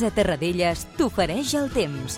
Casa Terradellas t'ofereix el temps.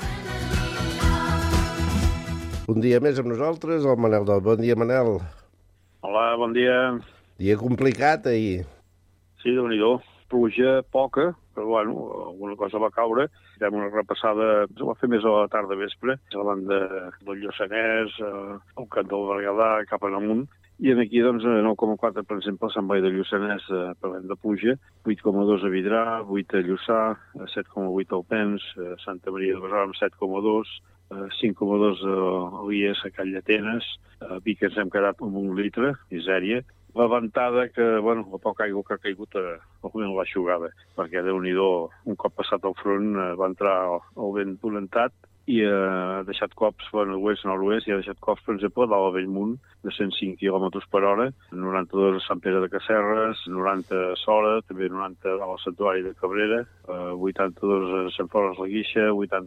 Un dia més amb nosaltres, el Manel Dot. Bon dia, Manel. Hola, bon dia. Dia complicat ahir. Sí, déu-n'hi-do. Pluja poca, però bueno, alguna cosa va caure. Fem una repassada, ho va fer més a la tarda vespre, a la banda del Lluçanès, al cant del Berguedà, cap en amunt. I aquí, doncs, 9,4, per exemple, a Sant Boi de Lluçanès, parlem de pluja, 8,2 a Vidrà, 8 a Lluçà, 7,8 al Pens, Santa Maria de Besora amb 7,2, 5,2 a Lies, a Calldetenes, a Vic ens hem quedat amb 1 litre, misèria. La ventada que, bueno, la poca aigua que ha caigut almenys l'aixugada, perquè Déu-n'hi-do, un cop passat el front va entrar el vent dolentat i ha deixat cops, bueno, oest-nord-oest, i ha deixat cops, per exemple, dalt a Bellmunt, de 105 km per hora, 92 a Sant Pere de Casserres, 90 a Sora, també 90 al Santuari de Cabrera, 82 a Sant Fores la Guixa,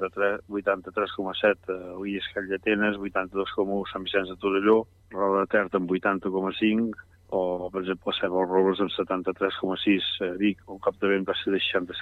83,7 a Lies Calldetenes, 82,1 a Sant Vicenç de Torelló, Roda de Ter amb 80,5, o, per exemple, a Ceba els Robles amb 73,6, a Vic, un cop de vent va ser de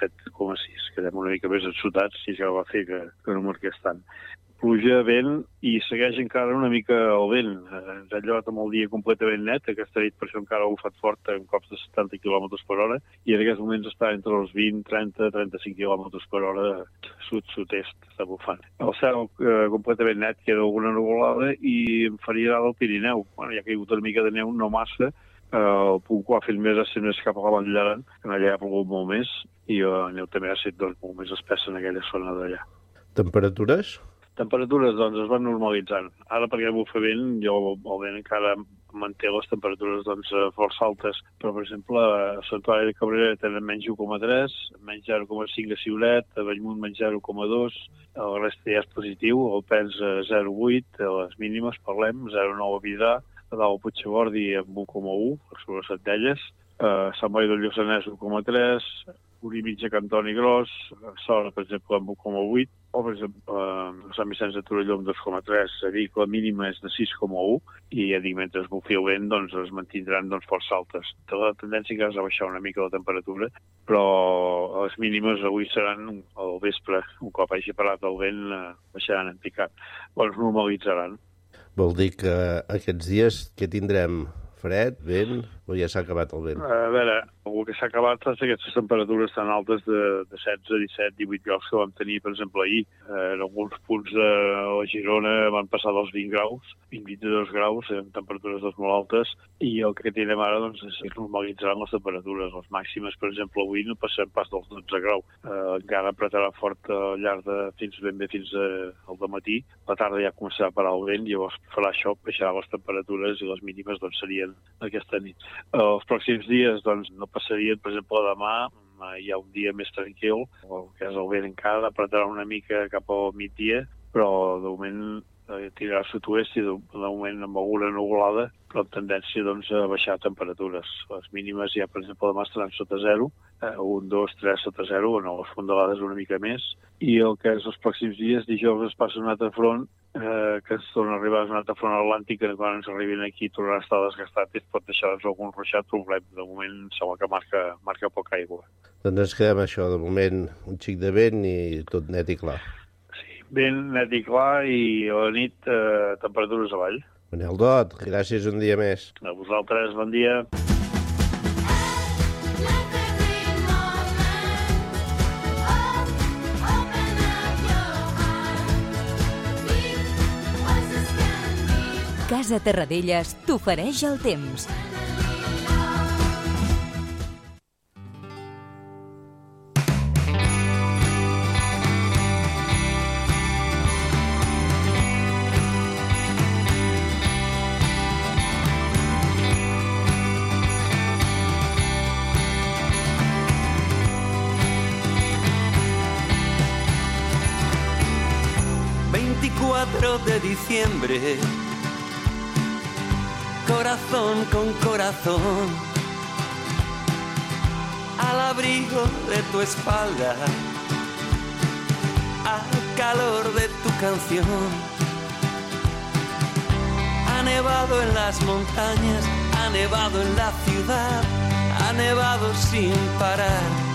67,6. Quedem una mica més ensotats i ja va fer que no marqués tant. Pluja, vent, i segueix encara una mica el vent. Ens ha llevat amb el dia completament net, aquesta nit per això encara ha bufat fort en cops de 70 km per hora, i en aquests moments està entre els 20, 30, 35 km per hora sud-sud-est, està bufant. El cel completament net, queda alguna nuvolada i em faria del Pirineu. Bueno, ja ha caigut una mica de neu, no massa, el punt que ha fet més ha estat més cap a la Vall d'Aran, que allà ha plogut molt més, i la neu també ha estat molt més espessa en aquella zona d'allà. Temperatures? Temperatures, doncs, es van normalitzant. Ara, perquè bufa vent, el vent encara manté les temperatures doncs, força altes, però, per exemple, a Santuari de Cabrera tenen menys 1,3, menys 0,5 a Ciuret, a Bellmunt menys 0,2, el resta ja és positiu, el Pens 0,8, a les mínimes parlem, 0,9 a Vidrà, a dalt al Puigcerbordi amb 1,1, sobre Centelles, a Sant Boi del Lluçanès 1,3, un i mig a Cantoni Gros, a Sora, per exemple, amb 1,8, o, per exemple, a Sant Vicenç de Torelló amb 2,3, a Vic la mínima és de 6,1, i ja dic, mentre es bufi el vent, doncs es mantindran força altes. La tendència que és a baixar una mica la temperatura, però les mínimes avui seran al vespre, un cop hagi parat el vent, baixaran en picat. Bueno, es normalitzaran. Vol dir que aquests dies que tindrem fred, vent, o ja s'ha acabat el vent? A veure, el que s'ha acabat és aquestes temperatures tan altes de 16, 17, 18 graus que vam tenir, per exemple, ahir. En alguns punts de la Girona van passar dels 20 graus, 22 graus, en temperatures molt altes, i el que tenim ara doncs, és normalitzaran les temperatures. Les màximes, per exemple, avui no passem pas dels 12 graus. Encara apretarà fort al llarg de fins al dematí. La tarda ja començarà a parar el vent, llavors farà això, baixarà les temperatures i les mínimes doncs, serien aquesta nit. Els pròxims dies doncs, no passarien, per exemple, demà hi ha un dia més tranquil, el que és el vent encara apretarà una mica cap al migdia, però de moment tirarà a sud-oest i de moment amb alguna nuvolada, però amb tendència doncs, a baixar temperatures. Les mínimes ja, per exemple, demà estaran sota 0, 1, 2, 3 sota 0, bueno, les fondalades una mica més, i el que és els pròxims dies, dijous es passa un altre front, que ens torna a arribar un altre front atlàntic, que quan ens arribin aquí tornarà a estar desgastat i es pot deixar algun ruixat, problema. De moment sembla que marca poca aigua. Doncs ens quedem això, de moment un xic de vent i tot net i clar. Sí, vent net i clar i a la nit temperatures avall. Manel Dot, gràcies un dia més. A vosaltres, bon dia. Casa Terradellas t'ofereix el temps. De diciembre, corazón con corazón, al abrigo de tu espalda, al calor de tu canción. Ha nevado en las montañas, ha nevado en la ciudad, ha nevado sin parar.